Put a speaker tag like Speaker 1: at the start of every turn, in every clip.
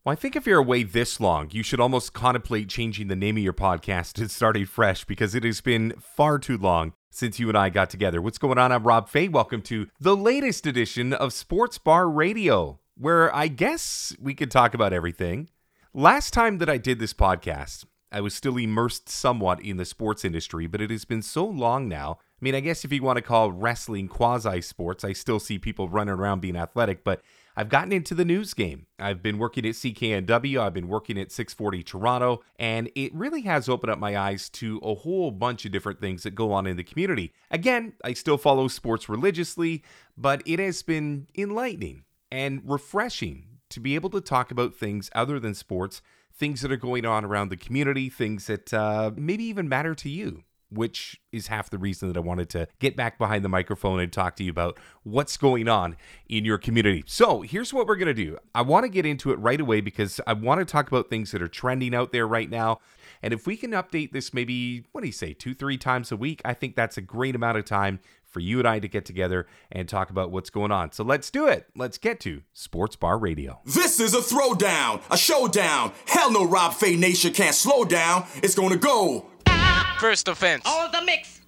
Speaker 1: Well, I think if you're away this long, you should almost contemplate changing the name of your podcast and starting fresh because it has been far too long since you and I got together. What's going on? I'm Rob Fay. Welcome to the latest edition of Sports Bar Radio, where I guess we could talk about everything. Last time that I did this podcast, I was still immersed somewhat in the sports industry, but it has been so long now. I mean, I guess if you want to call wrestling quasi-sports, I still see people running around being athletic, but I've gotten into the news game. I've been working at CKNW, I've been working at 640 Toronto, and it really has opened up my eyes to a whole bunch of different things that go on in the community. Again, I still follow sports religiously, but it has been enlightening and refreshing to be able to talk about things other than sports, things that are going on around the community, things that maybe even matter to you, which is half the reason that I wanted to get back behind the microphone and talk to you about what's going on in your community. So here's what we're going to do. I want to get into it right away because I want to talk about things that are trending out there right now. And if we can update this maybe, 2-3 times a week, I think that's a great amount of time for you and I to get together and talk about what's going on. So let's do it. Let's get to Sports Bar Radio.
Speaker 2: This is a throwdown, a showdown. Hell no, Rob Fay Nation can't slow down. It's gonna go.
Speaker 3: First offense.
Speaker 4: All the mix.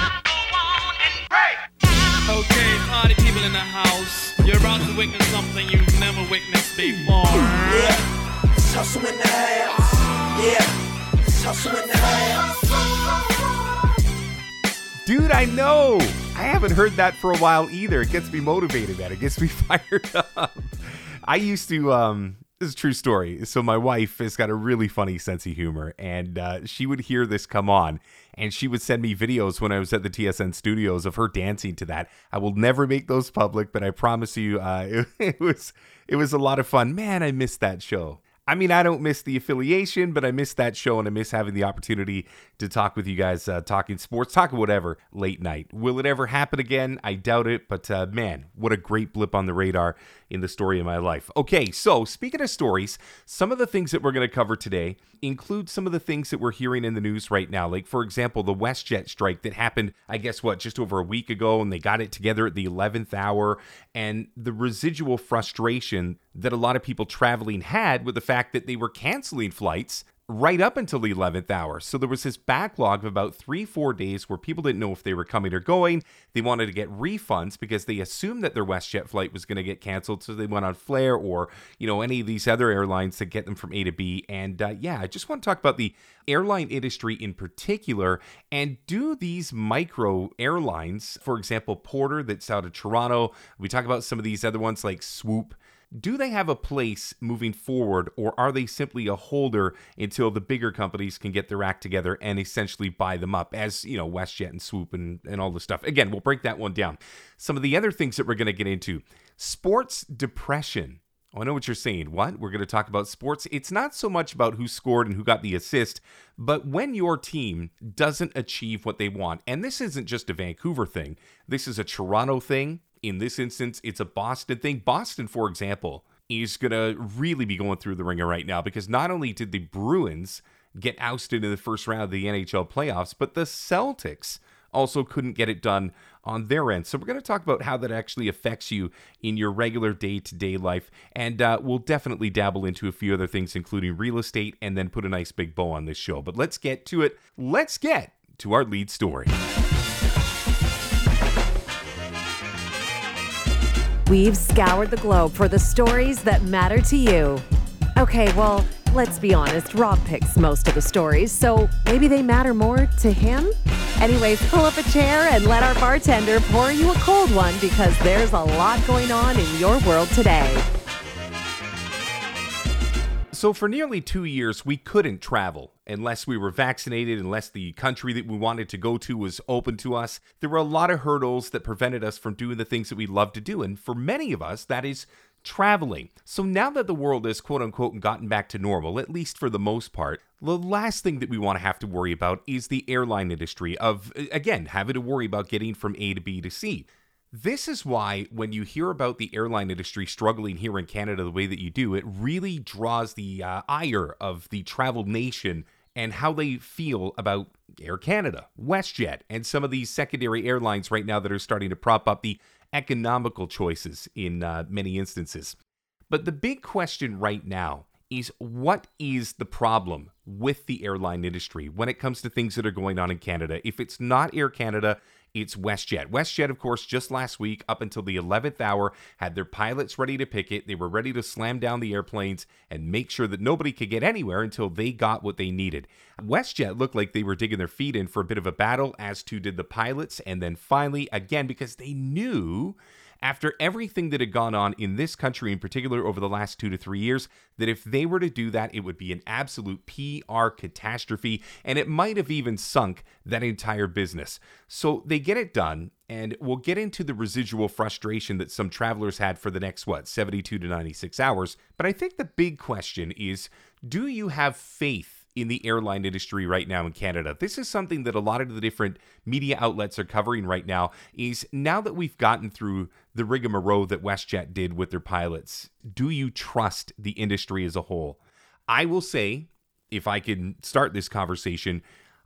Speaker 5: Okay, party people in the house. You're about to witness something you've never witnessed before.
Speaker 6: Yeah, it's hustle in the house. Yeah, it's hustle in the house.
Speaker 1: Dude, I know. I haven't heard that for a while either. It gets me motivated, man. It gets me fired up. I used to, this is a true story. So my wife has got a really funny sense of humor, and she would hear this come on, and she would send me videos when I was at the TSN studios of her dancing to that. I will never make those public, but I promise you, it was a lot of fun. Man, I missed that show. I mean, I don't miss the affiliation, but I miss that show, and I miss having the opportunity to talk with you guys, talking sports, talking whatever, late night. Will it ever happen again? I doubt it, but man, what a great blip on the radar in the story of my life. Okay, so speaking of stories, some of the things that we're going to cover today include some of the things that we're hearing in the news right now. Like, for example, the WestJet strike that happened, I guess, just over a week ago, and they got it together at the 11th hour, and the residual frustration that a lot of people traveling had with the fact that they were canceling flights right up until the 11th hour. So there was this backlog of about 3-4 days where people didn't know if they were coming or going. They wanted to get refunds because they assumed that their WestJet flight was going to get canceled. So they went on Flair or, any of these other airlines to get them from A to B. And I just want to talk about the airline industry in particular. And do these micro airlines, for example, Porter that's out of Toronto, we talk about some of these other ones like Swoop, do they have a place moving forward, or are they simply a holder until the bigger companies can get their act together and essentially buy them up, as, WestJet and Swoop and all this stuff? Again, we'll break that one down. Some of the other things that we're going to get into. Sports depression. Oh, I know what you're saying. What? We're going to talk about sports. It's not so much about who scored and who got the assist, but when your team doesn't achieve what they want. And this isn't just a Vancouver thing. This is a Toronto thing. In this instance, it's a Boston thing. Boston, for example, is going to really be going through the ringer right now because not only did the Bruins get ousted in the first round of the NHL playoffs, but the Celtics also couldn't get it done on their end. So we're going to talk about how that actually affects you in your regular day-to-day life. And we'll definitely dabble into a few other things, including real estate, and then put a nice big bow on this show. But let's get to it. Let's get to our lead story.
Speaker 7: We've scoured the globe for the stories that matter to you. Okay, well, let's be honest, Rob picks most of the stories, so maybe they matter more to him? Anyways, pull up a chair and let our bartender pour you a cold one because there's a lot going on in your world today.
Speaker 1: So for nearly 2 years, we couldn't travel unless we were vaccinated, unless the country that we wanted to go to was open to us. There were a lot of hurdles that prevented us from doing the things that we love to do. And for many of us, that is traveling. So now that the world has quote unquote gotten back to normal, at least for the most part, the last thing that we want to have to worry about is the airline industry of, again, having to worry about getting from A to B to C. This is why when you hear about the airline industry struggling here in Canada the way that you do, it really draws the ire of the travel nation and how they feel about Air Canada, WestJet, and some of these secondary airlines right now that are starting to prop up the economical choices in many instances. But the big question right now is what is the problem with the airline industry when it comes to things that are going on in Canada? If it's not Air Canada, it's WestJet. WestJet, of course, just last week, up until the 11th hour, had their pilots ready to picket. They were ready to slam down the airplanes and make sure that nobody could get anywhere until they got what they needed. WestJet looked like they were digging their feet in for a bit of a battle, as too did the pilots. And then finally, again, because they knew, after everything that had gone on in this country in particular over the last 2 to 3 years, that if they were to do that, it would be an absolute PR catastrophe, and it might have even sunk that entire business. So they get it done, and we'll get into the residual frustration that some travelers had for the next, 72 to 96 hours. But I think the big question is, do you have faith in the airline industry right now in Canada? This is something that a lot of the different media outlets are covering right now, is now that we've gotten through the rigmarole that WestJet did with their pilots, do you trust the industry as a whole? I will say, if I can start this conversation,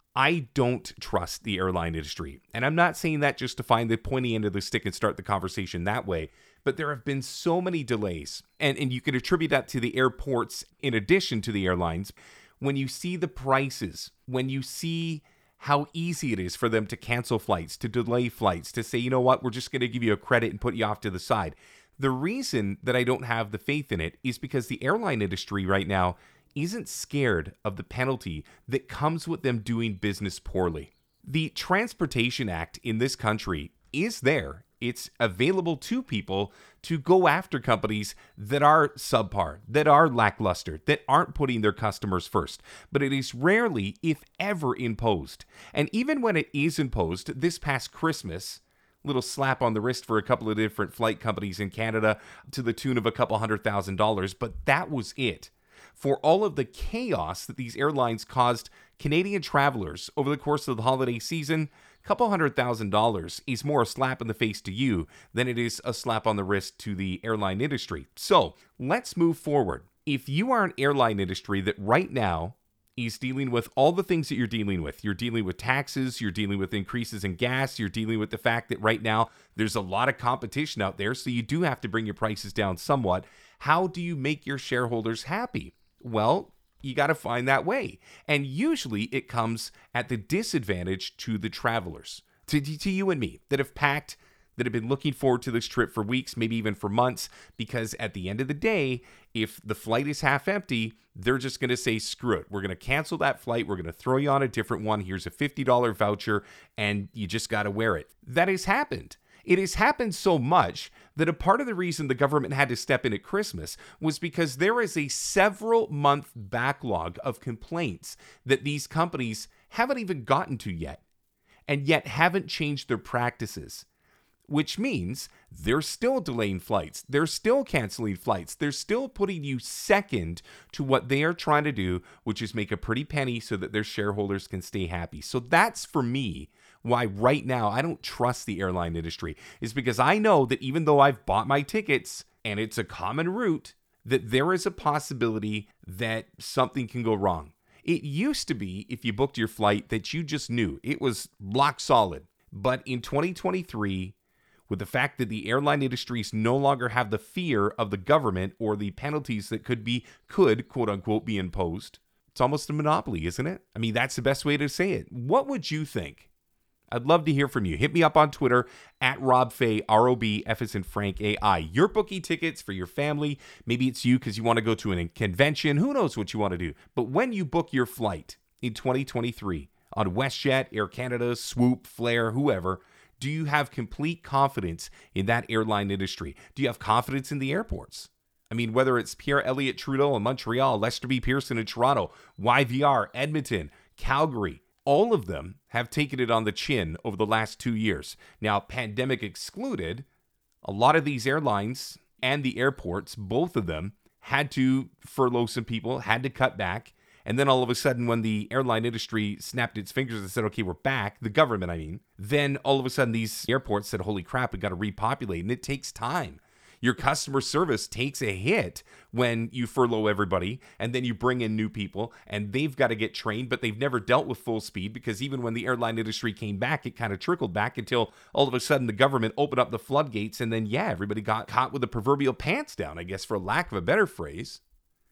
Speaker 1: I don't trust the airline industry. And I'm not saying that just to find the pointy end of the stick and start the conversation that way, but there have been so many delays. And you can attribute that to the airports in addition to the airlines. When you see the prices, when you see how easy it is for them to cancel flights, to delay flights, to say, you know what, we're just going to give you a credit and put you off to the side. The reason that I don't have the faith in it is because the airline industry right now isn't scared of the penalty that comes with them doing business poorly. The Transportation Act in this country is there. It's available to people to go after companies that are subpar, that are lackluster, that aren't putting their customers first. But it is rarely, if ever, imposed. And even when it is imposed, this past Christmas, little slap on the wrist for a couple of different flight companies in Canada to the tune of a couple $100,000, but that was it. For all of the chaos that these airlines caused Canadian travelers over the course of the holiday season, a couple $100,000 is more a slap in the face to you than it is a slap on the wrist to the airline industry. So let's move forward. If you are an airline industry that right now is dealing with all the things that you're dealing with taxes, you're dealing with increases in gas, you're dealing with the fact that right now there's a lot of competition out there, so you do have to bring your prices down somewhat. How do you make your shareholders happy? Well, you got to find that way. And usually it comes at the disadvantage to the travelers, to you and me, that have packed, that have been looking forward to this trip for weeks, maybe even for months, because at the end of the day, if the flight is half empty, they're just going to say, screw it. We're going to cancel that flight. We're going to throw you on a different one. Here's a $50 voucher, and you just got to wear it. That has happened. It has happened so much that a part of the reason the government had to step in at Christmas was because there is a several-month backlog of complaints that these companies haven't even gotten to yet, and yet haven't changed their practices, which means they're still delaying flights. They're still canceling flights. They're still putting you second to what they are trying to do, which is make a pretty penny so that their shareholders can stay happy. So that's, for me, why right now I don't trust the airline industry, is because I know that even though I've bought my tickets and it's a common route, that there is a possibility that something can go wrong. It used to be, if you booked your flight, that you just knew it was lock solid. But in 2023, with the fact that the airline industries no longer have the fear of the government or the penalties that could quote unquote be imposed, it's almost a monopoly, isn't it? I mean, that's the best way to say it. What would you think? I'd love to hear from you. Hit me up on Twitter at Rob Fay, ROB, F as in Frank, AI. You're booking tickets for your family. Maybe it's you because you want to go to a convention. Who knows what you want to do? But when you book your flight in 2023 on WestJet, Air Canada, Swoop, Flair, whoever, do you have complete confidence in that airline industry? Do you have confidence in the airports? I mean, whether it's Pierre Elliott Trudeau in Montreal, Lester B. Pearson in Toronto, YVR, Edmonton, Calgary, all of them have taken it on the chin over the last 2 years. Now, pandemic excluded, a lot of these airlines and the airports, both of them, had to furlough some people, had to cut back. And then all of a sudden, when the airline industry snapped its fingers and said, okay, we're back, the government, I mean, then all of a sudden these airports said, holy crap, we got to repopulate. And it takes time. Your customer service takes a hit when you furlough everybody and then you bring in new people and they've got to get trained, but they've never dealt with full speed because even when the airline industry came back, it kind of trickled back until all of a sudden the government opened up the floodgates and then, everybody got caught with the proverbial pants down, I guess, for lack of a better phrase.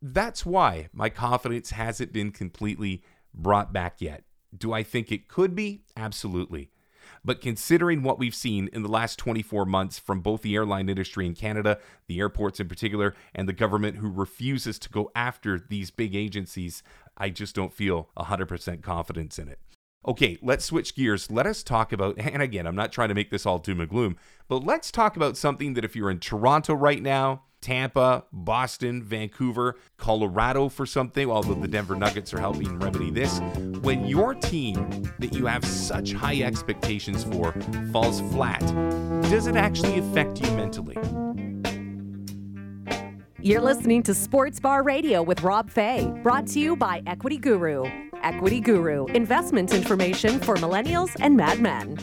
Speaker 1: That's why my confidence hasn't been completely brought back yet. Do I think it could be? Absolutely. But considering what we've seen in the last 24 months from both the airline industry in Canada, the airports in particular, and the government who refuses to go after these big agencies, I just don't feel 100% confidence in it. Okay, let's switch gears. Let us talk about, and again, I'm not trying to make this all doom and gloom, but let's talk about something that if you're in Toronto right now, Tampa, Boston, Vancouver, Colorado for something, although the Denver Nuggets are helping remedy this. When your team that you have such high expectations for falls flat, does it actually affect you mentally?
Speaker 7: You're listening to Sports Bar Radio with Rob Fay, brought to you by Equity Guru. Equity Guru, investment information for millennials and madmen.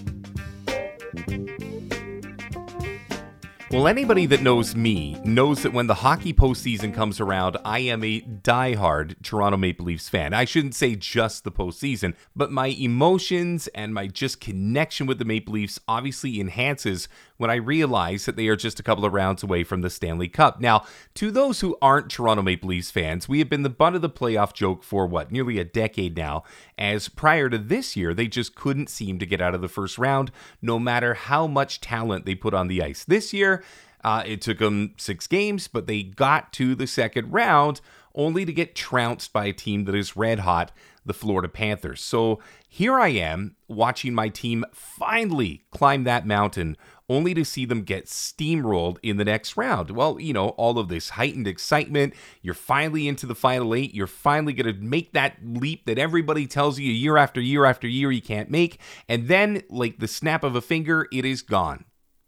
Speaker 1: Well, anybody that knows me knows that when the hockey postseason comes around, I am a diehard Toronto Maple Leafs fan. I shouldn't say just the postseason, but my emotions and my just connection with the Maple Leafs obviously enhances when I realize that they are just a couple of rounds away from the Stanley Cup. Now, to those who aren't Toronto Maple Leafs fans, we have been the butt of the playoff joke for nearly a decade now, as prior to this year, they just couldn't seem to get out of the first round, no matter how much talent they put on the ice. This year, it took them 6 games, but they got to the second round only to get trounced by a team that is red hot, the Florida Panthers. So here I am watching my team finally climb that mountain, only to see them get steamrolled in the next round. Well, you know, all of this heightened excitement. You're finally into the final 8. You're finally going to make that leap that everybody tells you year after year after year you can't make. And then, like the snap of a finger, it is gone.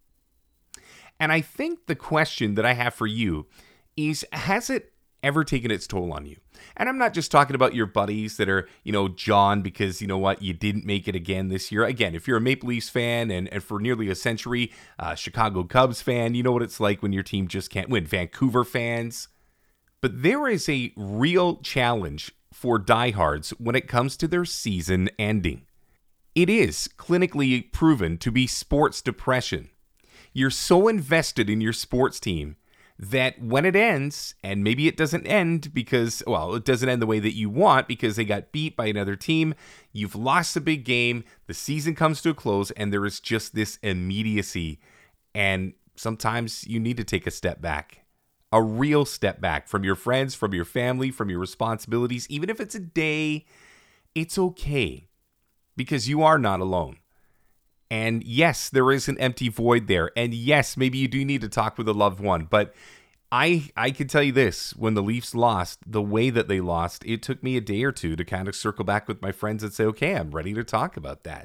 Speaker 1: And I think the question that I have for you is, has it ever taken its toll on you? And I'm not just talking about your buddies that are, John, because you know what, you didn't make it again this year. Again, if you're a Maple Leafs fan and for nearly a century, Chicago Cubs fan, you know what it's like when your team just can't win. Vancouver fans. But there is a real challenge for diehards when it comes to their season ending. It is clinically proven to be sports depression. You're so invested in your sports team that when it ends, and maybe it doesn't end because, it doesn't end the way that you want because they got beat by another team, you've lost a big game, the season comes to a close, and there is just this immediacy. And sometimes you need to take a step back, a real step back from your friends, from your family, from your responsibilities. Even if it's a day, it's okay because you are not alone. And yes, there is an empty void there. And yes, maybe you do need to talk with a loved one. But I can tell you this, when the Leafs lost, the way that they lost, it took me a day or two to kind of circle back with my friends and say, okay, I'm ready to talk about that.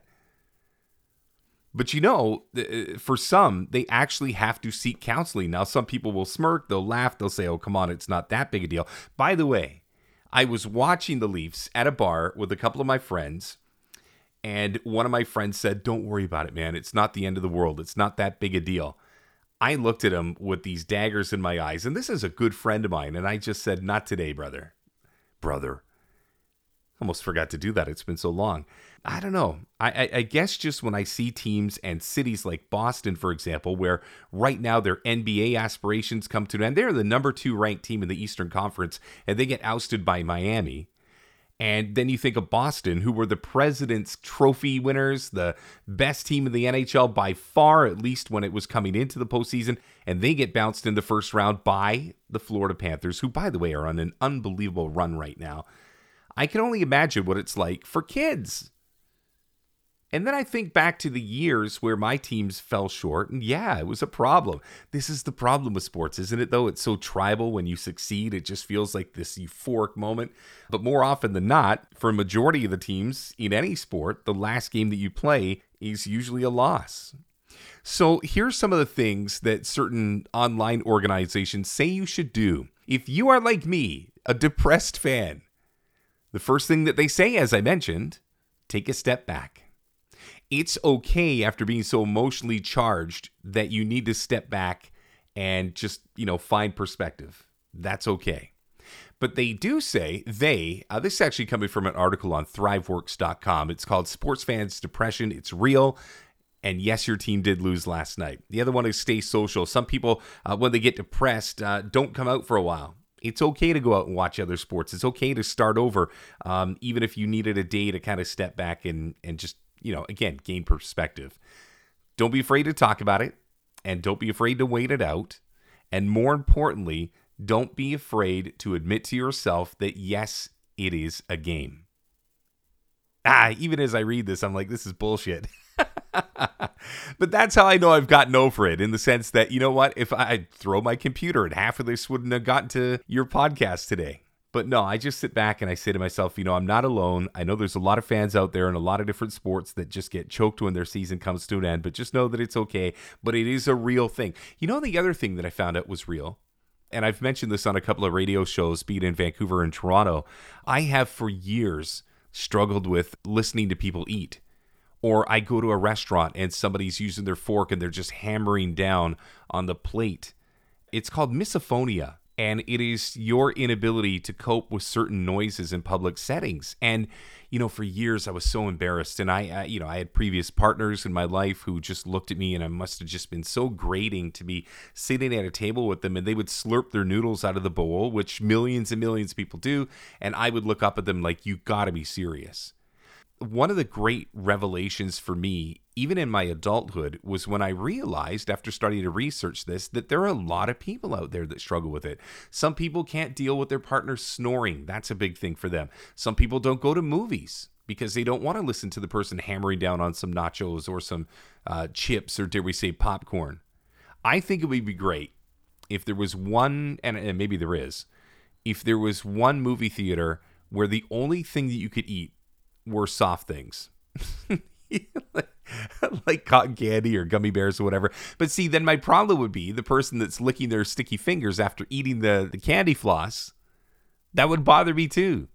Speaker 1: But for some, they actually have to seek counseling. Now, some people will smirk, they'll laugh, they'll say, oh, come on, it's not that big a deal. By the way, I was watching the Leafs at a bar with a couple of my friends. And one of my friends said, don't worry about it, man. It's not the end of the world. It's not that big a deal. I looked at him with these daggers in my eyes. And this is a good friend of mine. And I just said, not today, brother. Almost forgot to do that. It's been so long. I don't know. I guess just when I see teams and cities like Boston, for example, where right now their NBA aspirations come to an end. They're the number 2 ranked team in the Eastern Conference. And they get ousted by Miami. And then you think of Boston, who were the President's Trophy winners, the best team in the NHL by far, at least when it was coming into the postseason, and they get bounced in the first round by the Florida Panthers, who, by the way, are on an unbelievable run right now. I can only imagine what it's like for kids. And then I think back to the years where my teams fell short, and yeah, it was a problem. This is the problem with sports, isn't it, though? It's so tribal. When you succeed, it just feels like this euphoric moment. But more often than not, for a majority of the teams in any sport, the last game that you play is usually a loss. So here's some of the things that certain online organizations say you should do. If you are like me, a depressed fan, the first thing that they say, as I mentioned, take a step back. It's okay after being so emotionally charged that you need to step back and just, find perspective. That's okay. But they do say this is actually coming from an article on thriveworks.com. It's called Sports Fans Depression. It's real. And yes, your team did lose last night. The other one is stay social. Some people, when they get depressed, don't come out for a while. It's okay to go out and watch other sports. It's okay to start over, even if you needed a day to kind of step back and just, again, gain perspective. Don't be afraid to talk about it, and don't be afraid to wait it out. And more importantly, don't be afraid to admit to yourself that, yes, it is a game. Even as I read this, I'm like, this is bullshit. But that's how I know I've gotten over it, in the sense that, you know what? If I throw my computer and half of this wouldn't have gotten to your podcast today. But no, I just sit back and I say to myself, I'm not alone. I know there's a lot of fans out there in a lot of different sports that just get choked when their season comes to an end, but just know that it's okay. But it is a real thing. The other thing that I found out was real, and I've mentioned this on a couple of radio shows, be it in Vancouver and Toronto, I have for years struggled with listening to people eat. Or I go to a restaurant and somebody's using their fork and they're just hammering down on the plate. It's called misophonia, and it is your inability to cope with certain noises in public settings. And, for years I was so embarrassed, and I had previous partners in my life who just looked at me, and I must have just been so grating to be sitting at a table with them, and they would slurp their noodles out of the bowl, which millions and millions of people do, and I would look up at them like, you gotta be serious. One of the great revelations for me, even in my adulthood, was when I realized, after starting to research this, that there are a lot of people out there that struggle with it. Some people can't deal with their partner snoring. That's a big thing for them. Some people don't go to movies because they don't want to listen to the person hammering down on some nachos or some chips, or dare we say popcorn. I think it would be great if there was one, and maybe there is, if there was one movie theater where the only thing that you could eat were soft things. like cotton candy or gummy bears or whatever. But see, then my problem would be the person that's licking their sticky fingers after eating the candy floss. That would bother me too.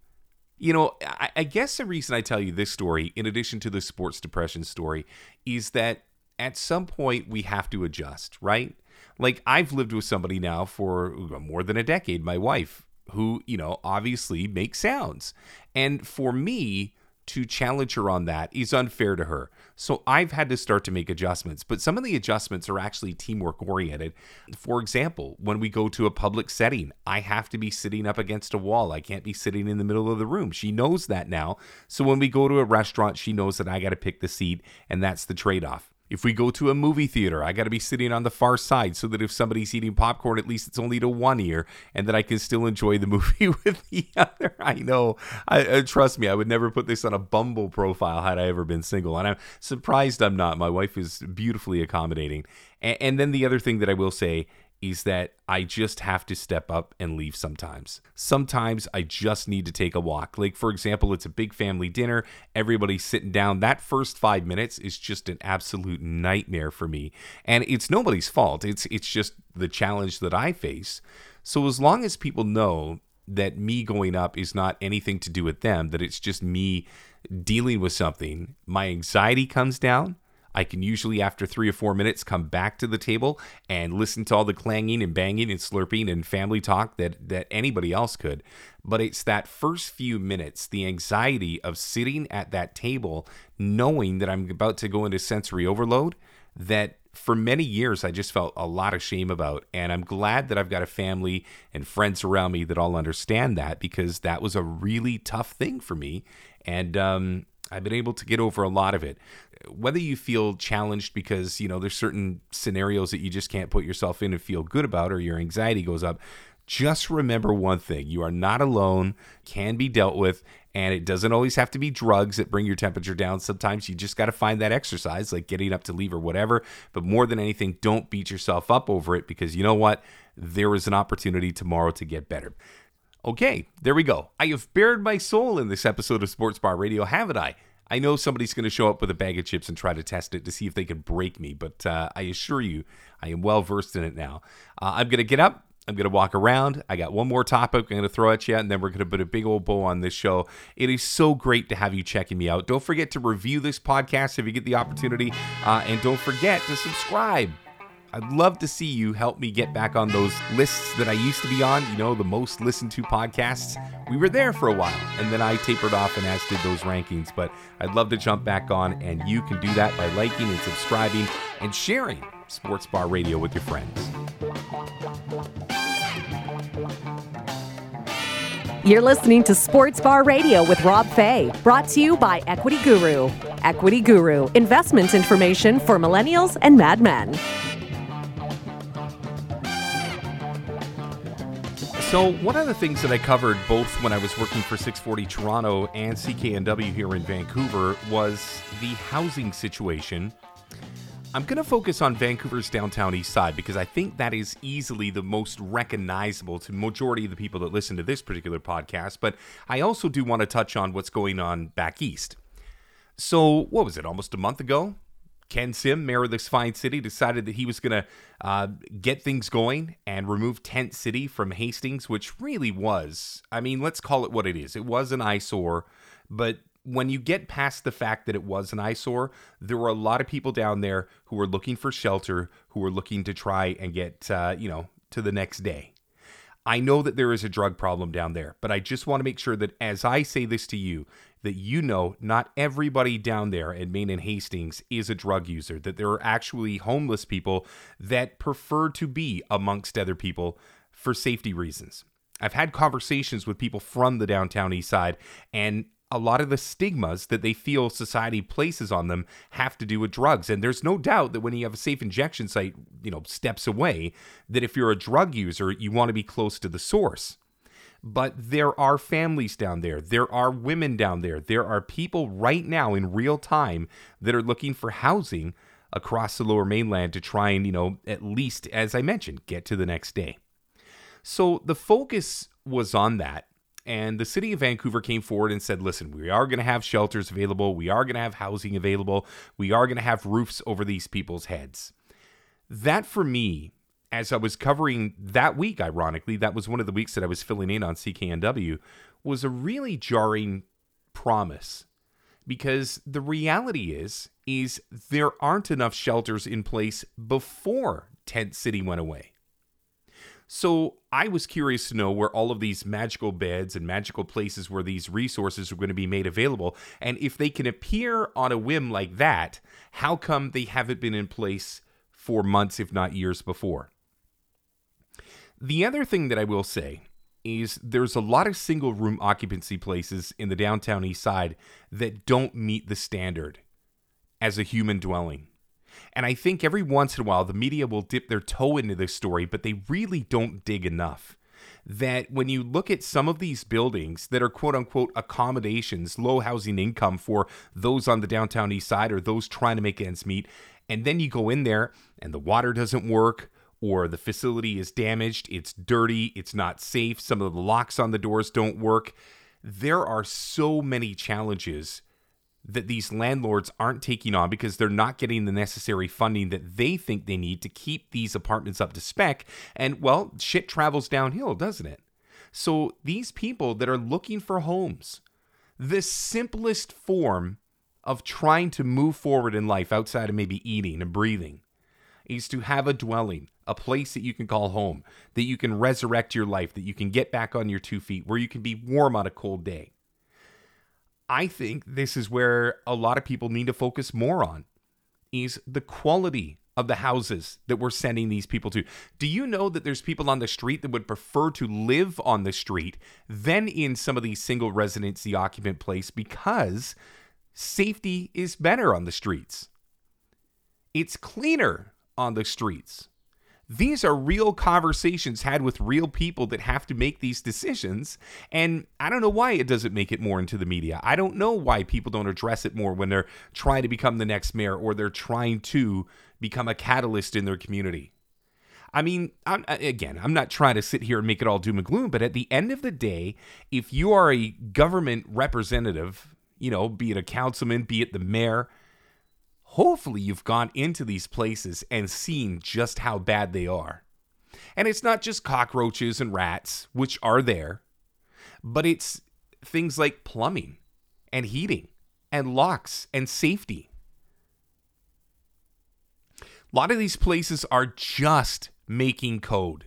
Speaker 1: I guess the reason I tell you this story, in addition to the sports depression story, is that at some point we have to adjust, right? Like, I've lived with somebody now for more than a decade, my wife, who, obviously makes sounds. And for me, to challenge her on that is unfair to her. So I've had to start to make adjustments, but some of the adjustments are actually teamwork oriented. For example, when we go to a public setting, I have to be sitting up against a wall. I can't be sitting in the middle of the room. She knows that now. So when we go to a restaurant, she knows that I got to pick the seat, and that's the trade-off. If we go to a movie theater, I got to be sitting on the far side so that if somebody's eating popcorn, at least it's only to one ear, and that I can still enjoy the movie with the other. I know. Trust me, I would never put this on a Bumble profile had I ever been single. And I'm surprised I'm not. My wife is beautifully accommodating. And then the other thing that I will say is that I just have to step up and leave sometimes. Sometimes I just need to take a walk. Like, for example, it's a big family dinner. Everybody's sitting down. That first 5 minutes is just an absolute nightmare for me. And it's nobody's fault. It's just the challenge that I face. So as long as people know that me going up is not anything to do with them, that it's just me dealing with something, my anxiety comes down. I can usually, after 3 or 4 minutes, come back to the table and listen to all the clanging and banging and slurping and family talk that anybody else could. But it's that first few minutes, the anxiety of sitting at that table, knowing that I'm about to go into sensory overload, that for many years I just felt a lot of shame about. And I'm glad that I've got a family and friends around me that all understand that, because that was a really tough thing for me. And I've been able to get over a lot of it. Whether you feel challenged because, there's certain scenarios that you just can't put yourself in and feel good about, or your anxiety goes up, just remember one thing. You are not alone, can be dealt with, and it doesn't always have to be drugs that bring your temperature down. Sometimes you just got to find that exercise, like getting up to leave or whatever. But more than anything, don't beat yourself up over it, because you know what? There is an opportunity tomorrow to get better. Okay, there we go. I have bared my soul in this episode of Sports Bar Radio, haven't I? I know somebody's going to show up with a bag of chips and try to test it to see if they can break me, but I assure you, I am well versed in it now. I'm going to get up. I'm going to walk around. I got one more topic I'm going to throw at you, and then we're going to put a big old bow on this show. It is so great to have you checking me out. Don't forget to review this podcast if you get the opportunity, and don't forget to subscribe. I'd love to see you help me get back on those lists that I used to be on, the most listened to podcasts. We were there for a while, and then I tapered off and as did those rankings, but I'd love to jump back on, and you can do that by liking and subscribing and sharing Sports Bar Radio with your friends.
Speaker 7: You're listening to Sports Bar Radio with Rob Fay, brought to you by Equity Guru. Equity Guru, investment information for millennials and madmen.
Speaker 1: So one of the things that I covered both when I was working for 640 Toronto and CKNW here in Vancouver was the housing situation. I'm going to focus on Vancouver's downtown east side because I think that is easily the most recognizable to the majority of the people that listen to this particular podcast, but I also do want to touch on what's going on back east. So what was it, almost a month ago? Ken Sim, mayor of this fine city, decided that he was going to get things going and remove Tent City from Hastings, which really was, I mean, let's call it what it is. It was an eyesore, but when you get past the fact that it was an eyesore, there were a lot of people down there who were looking for shelter, who were looking to try and get, to the next day. I know that there is a drug problem down there, but I just want to make sure that as I say this to you, that you know not everybody down there in Main and Hastings is a drug user, that there are actually homeless people that prefer to be amongst other people for safety reasons. I've had conversations with people from the downtown east side, and a lot of the stigmas that they feel society places on them have to do with drugs. And there's no doubt that when you have a safe injection site, steps away, that if you're a drug user, you want to be close to the source. But there are families down there. There are women down there. There are people right now in real time that are looking for housing across the Lower Mainland to try and, at least, as I mentioned, get to the next day. So the focus was on that. And the city of Vancouver came forward and said, listen, we are going to have shelters available. We are going to have housing available. We are going to have roofs over these people's heads. That for me, as I was covering that week, ironically, that was one of the weeks that I was filling in on CKNW, was a really jarring promise. Because the reality is there aren't enough shelters in place before Tent City went away. So I was curious to know where all of these magical beds and magical places where these resources are going to be made available. And if they can appear on a whim like that, how come they haven't been in place for months, if not years before? The other thing that I will say is there's a lot of single room occupancy places in the downtown east side that don't meet the standard as a human dwelling. And I think every once in a while, the media will dip their toe into this story, but they really don't dig enough. That when you look at some of these buildings that are quote-unquote accommodations, low housing income for those on the downtown east side or those trying to make ends meet, and then you go in there and the water doesn't work or the facility is damaged, it's dirty, it's not safe, some of the locks on the doors don't work. There are so many challenges that these landlords aren't taking on because they're not getting the necessary funding that they think they need to keep these apartments up to spec. And, well, shit travels downhill, doesn't it? So these people that are looking for homes, the simplest form of trying to move forward in life outside of maybe eating and breathing is to have a dwelling, a place that you can call home, that you can resurrect your life, that you can get back on your 2 feet, where you can be warm on a cold day. I think this is where a lot of people need to focus more on, is the quality of the houses that we're sending these people to. Do you know that there's people on the street that would prefer to live on the street than in some of these single residency occupant places because safety is better on the streets? It's cleaner on the streets. These are real conversations had with real people that have to make these decisions. And I don't know why it doesn't make it more into the media. I don't know why people don't address it more when they're trying to become the next mayor or they're trying to become a catalyst in their community. I mean, I'm not trying to sit here and make it all doom and gloom, but at the end of the day, if you are a government representative, be it a councilman, be it the mayor, hopefully you've gone into these places and seen just how bad they are. And it's not just cockroaches and rats, which are there, but it's things like plumbing and heating and locks and safety. A lot of these places are just making code,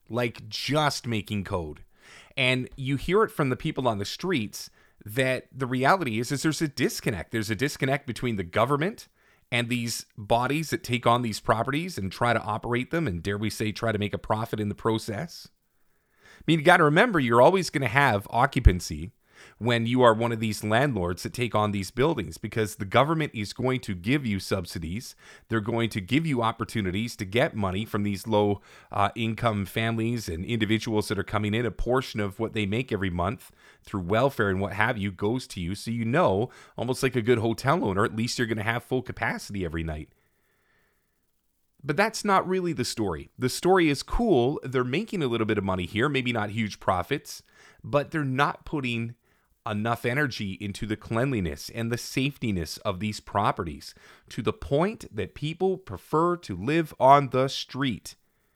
Speaker 1: And you hear it from the people on the streets that the reality is there's a disconnect. There's a disconnect between the government and these bodies that take on these properties and try to operate them and, dare we say, try to make a profit in the process. mean, you got to remember, you're always going to have occupancy when you are one of these landlords that take on these buildings, because the government is going to give you subsidies. They're going to give you opportunities to get money from these low income families and individuals that are coming in. A portion of what they make every month through welfare and what have you goes to you. So, you know, almost like a good hotel owner, at least you're going to have full capacity every night. But that's not really the story. The story is cool. They're making a little bit of money here, maybe not huge profits, but they're not putting enough energy into the cleanliness and the safetiness of these properties to the point that people prefer to live on the street.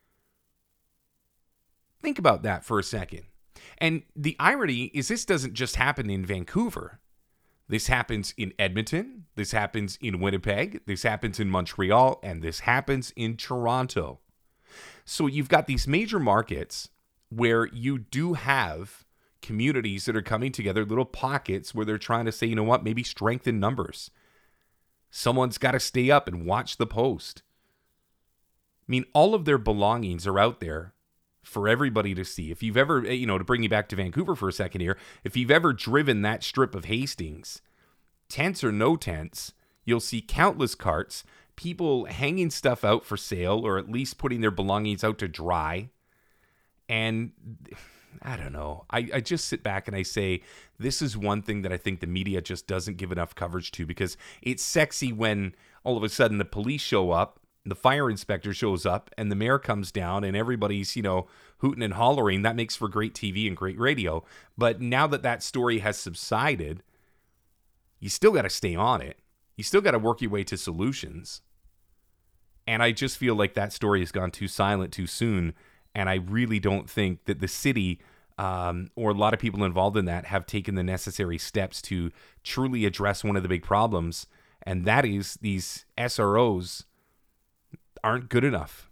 Speaker 1: Think about that for a second. And the irony is, this doesn't just happen in Vancouver. This happens in Edmonton, this happens in Winnipeg, this happens in Montreal, and this happens in Toronto. So you've got these major markets where you do have communities that are coming together, little pockets where they're trying to say, you know what, maybe strengthen numbers. Someone's got to stay up and watch the post. I mean, all of their belongings are out there for everybody to see. If you've ever, to bring you back to Vancouver for a second here, if you've ever driven that strip of Hastings, tents or no tents, you'll see countless carts, people hanging stuff out for sale, or at least putting their belongings out to dry. And I don't know. I just sit back and I say, this is one thing that I think the media just doesn't give enough coverage to, because it's sexy when all of a sudden the police show up, the fire inspector shows up, and the mayor comes down and everybody's, hooting and hollering. That makes for great TV and great radio. But now that that story has subsided, you still got to stay on it. You still got to work your way to solutions. And I just feel like that story has gone too silent too soon. And I really don't think that the city or a lot of people involved in that have taken the necessary steps to truly address one of the big problems. And that is these SROs aren't good enough.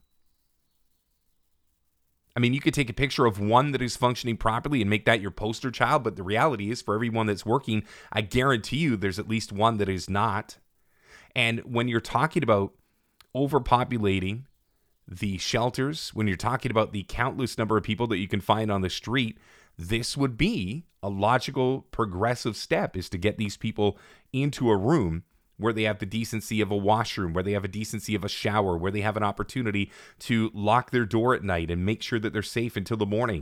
Speaker 1: I mean, you could take a picture of one that is functioning properly and make that your poster child. But the reality is, for everyone that's working, I guarantee you there's at least one that is not. And when you're talking about overpopulating the shelters, when you're talking about the countless number of people that you can find on the street, this would be a logical progressive step, is to get these people into a room where they have the decency of a washroom, where they have a decency of a shower, where they have an opportunity to lock their door at night and make sure that they're safe until the morning.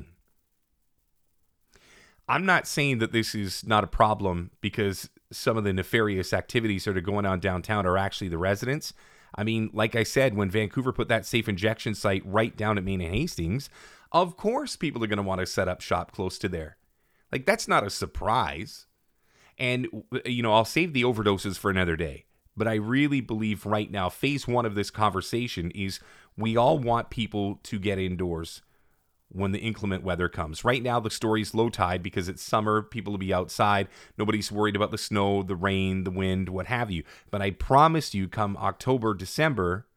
Speaker 1: I'm not saying that this is not a problem because some of the nefarious activities that are going on downtown are actually the residents. I mean, like I said, when Vancouver put that safe injection site right down at Main and Hastings, of course people are going to want to set up shop close to there. Like, that's not a surprise. And, I'll save the overdoses for another day. But I really believe right now, phase one of this conversation is we all want people to get indoors when the inclement weather comes. Right now, the story's low tide because it's summer. People will be outside. Nobody's worried about the snow, the rain, the wind, what have you. But I promise you, come October, December,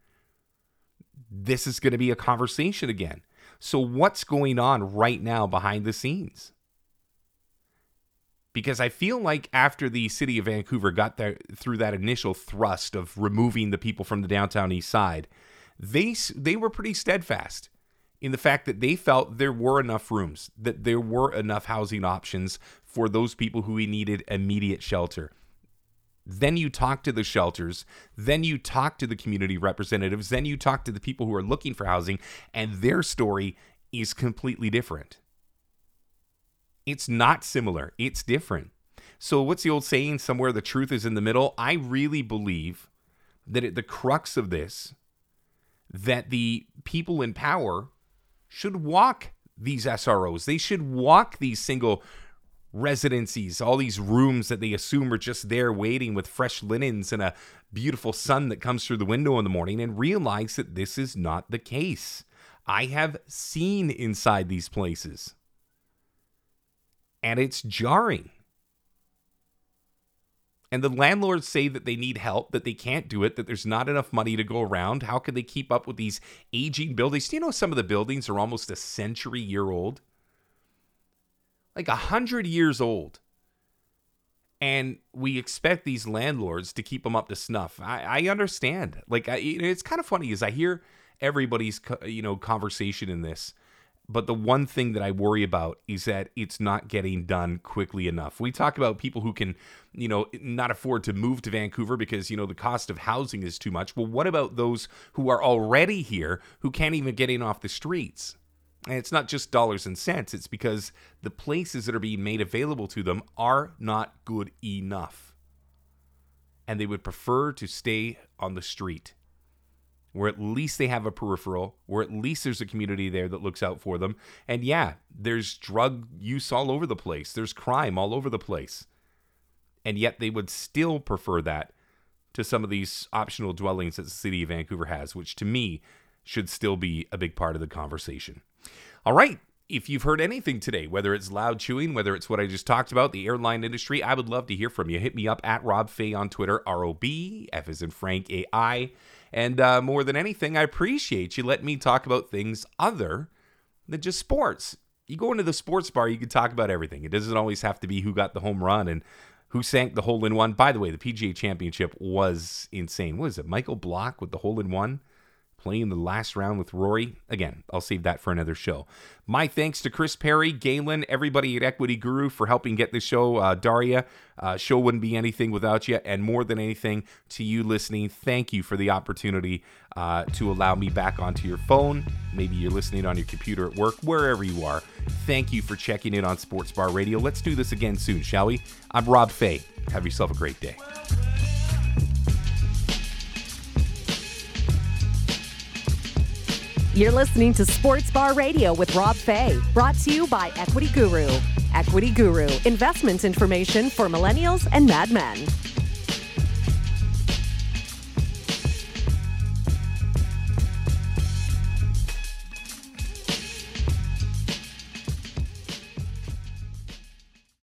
Speaker 1: this is going to be a conversation again. So what's going on right now behind the scenes? Because I feel like after the city of Vancouver got there through that initial thrust of removing the people from the downtown east side, they were pretty steadfast in the fact that they felt there were enough rooms, that there were enough housing options for those people who needed immediate shelter. Then you talk to the shelters, then you talk to the community representatives, then you talk to the people who are looking for housing, and their story is completely different. It's not similar. It's different. So what's the old saying? Somewhere the truth is in the middle. I really believe that at the crux of this, that the people in power should walk these SROs. They should walk these single residencies, all these rooms that they assume are just there waiting with fresh linens and a beautiful sun that comes through the window in the morning, and realize that this is not the case. I have seen inside these places, and it's jarring. And the landlords say that they need help, that they can't do it, that there's not enough money to go around. How can they keep up with these aging buildings? Do you know some of the buildings are almost a century-year old? Like 100 years old. And we expect these landlords to keep them up to snuff. I understand. Like, it's kind of funny as I hear everybody's, conversation in this. But the one thing that I worry about is that it's not getting done quickly enough. We talk about people who can, not afford to move to Vancouver because, the cost of housing is too much. Well, what about those who are already here who can't even get in off the streets? And it's not just dollars and cents. It's because the places that are being made available to them are not good enough. And they would prefer to stay on the street, where at least they have a peripheral, where at least there's a community there that looks out for them. And yeah, there's drug use all over the place. There's crime all over the place. And yet they would still prefer that to some of these optional dwellings that the city of Vancouver has, which to me should still be a big part of the conversation. All right. If you've heard anything today, whether it's loud chewing, whether it's what I just talked about, the airline industry, I would love to hear from you. Hit me up at Rob Fay on Twitter, ROB, F as in Frank, AI. And more than anything, I appreciate you letting me talk about things other than just sports. You go into the sports bar, you can talk about everything. It doesn't always have to be who got the home run and who sank the hole-in-one. By the way, the PGA Championship was insane. What is it, Michael Block with the hole-in-one? Playing the last round with Rory. Again, I'll save that for another show. My thanks to Chris Perry, Galen, everybody at Equity Guru for helping get this show. Daria, show wouldn't be anything without you. And more than anything, to you listening, thank you for the opportunity to allow me back onto your phone. Maybe you're listening on your computer at work, wherever you are. Thank you for checking in on Sports Bar Radio. Let's do this again soon, shall we? I'm Rob Fay. Have yourself a great day.
Speaker 7: You're listening to Sports Bar Radio with Rob Fay, brought to you by Equity Guru. Equity Guru, investment information for millennials and madmen.